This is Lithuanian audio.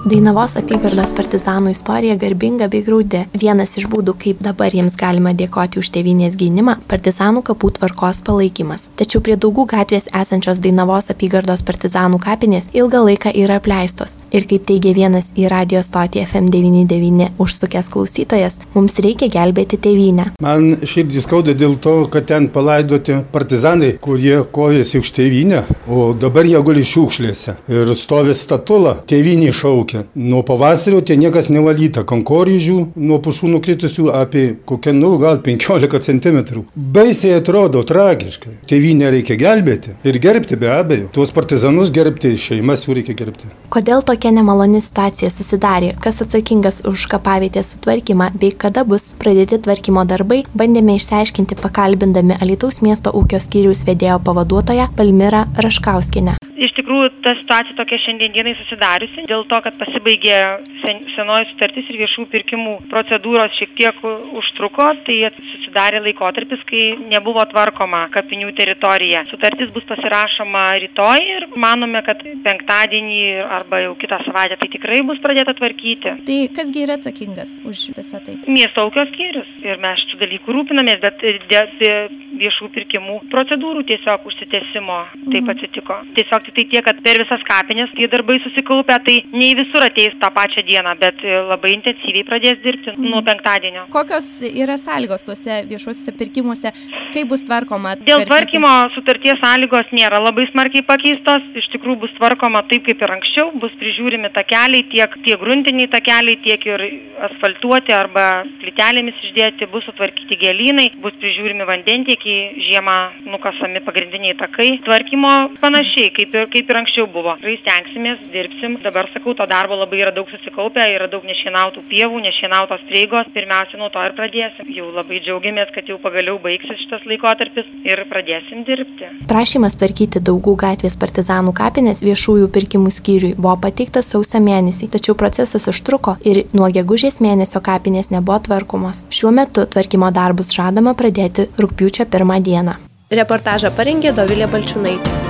Dainavos apygardos partizanų istorija garbinga bei graudi. Vienas iš būdų, kaip dabar jiems galima dėkoti už tėvynės gynimą, partizanų kapų tvarkos palaikymas. Tačiau prie Daugų gatvės esančios Dainavos apygardos partizanų kapinės ilgą laiką yra apleistos. Ir kaip teigia vienas į radijo stotį FM99 užsukęs klausytojas, mums reikia gelbėti tėvynę. Man širdį skauda dėl to, kad ten palaidoti partizanai, kurie kovėsi už tėvynę, o dabar jie guli šiukšlėse. Ir stovi statula, tėvynį šaukia. Nuo pavasario ten niekas nevalyta, kankorėžių nuo pušų nukritusių apie kokią, gal 15 cm. Baisiai atrodo, tragiškai. Tėvynę reikia gelbėti ir gerbti be abejo. Tuos partizanus gerbti, šeimas jų reikia gerbti. Kodėl tokia nemaloni situacija susidarė, kas atsakingas už kapavietės sutvarkymą bei kada bus pradėti tvarkymo darbai, bandėme išsiaiškinti pakalbindami Alytaus miesto ūkio skyriaus vedėjo pavaduotoją Palmirą Raškauskienę. Iš tikrųjų, ta situacija tokia šiandien dienai susidariusi, dėl to, kad pasibaigė senoji sutartis ir viešų pirkimų procedūros šiek tiek užtruko, tai susidarė laikotarpis, kai nebuvo tvarkoma kapinių teritorija. Sutartis bus pasirašoma rytoj ir manome, kad penktadienį arba jau kitą savaitę tai tikrai bus pradėta tvarkyti. Tai kasgi yra atsakingas už visą tai? Miesto ūkio skyrius ir mes šitų dalykų rūpinamės, bet viešų pirkimų procedūrų tiesiog užsitęsimo taip atsitiko. Tiesiog tai tiek, kad per visas kapines tie darbai susikaupę, tai ne visur ateis tą pačią dieną, bet labai intensyviai pradės dirbti nuo penktadienio. Kokios yra sąlygos tuose viešuosiuose pirkimuose, kaip bus tvarkoma? Dėl tvarkymo sutarties sąlygos nėra labai smarkiai pakeistos, iš tikrųjų bus tvarkoma taip kaip ir anksčiau, bus prižiūrimi takeliai, tiek gruntiniai takeliai, tiek ir asfaltuoti arba plytelėmis išdėti, bus sutvarkyti gėlynai, bus prižiūrimi vandentiekiai, žiemą nukasami pagrindiniai takai. Tvarkymo panašiai, kaip ir anksčiau buvo. Tikrai stengsimės, dirbsim. Dabar sakau, to darbo labai yra daug susikaupę, yra daug nešienautų pievų, nešienautos prieigos. Pirmiausia, nuo to ir pradėsim. Jau labai džiaugiamės, kad jau pagaliau baigsis šitas laikotarpis ir pradėsim dirbti. Prašymas tvarkyti Daugų gatvės partizanų kapinės viešųjų pirkimų skyriui buvo pateiktas sausio mėnesį, tačiau procesas užtruko ir nuo gegužės mėnesio kapinės nebuvo tvarkomos. Šiuo metu tvarkymo darbus žadama pradėti rugpjūčio 1 dieną. Reportažą parengė Dovilė Balčiūnaitė.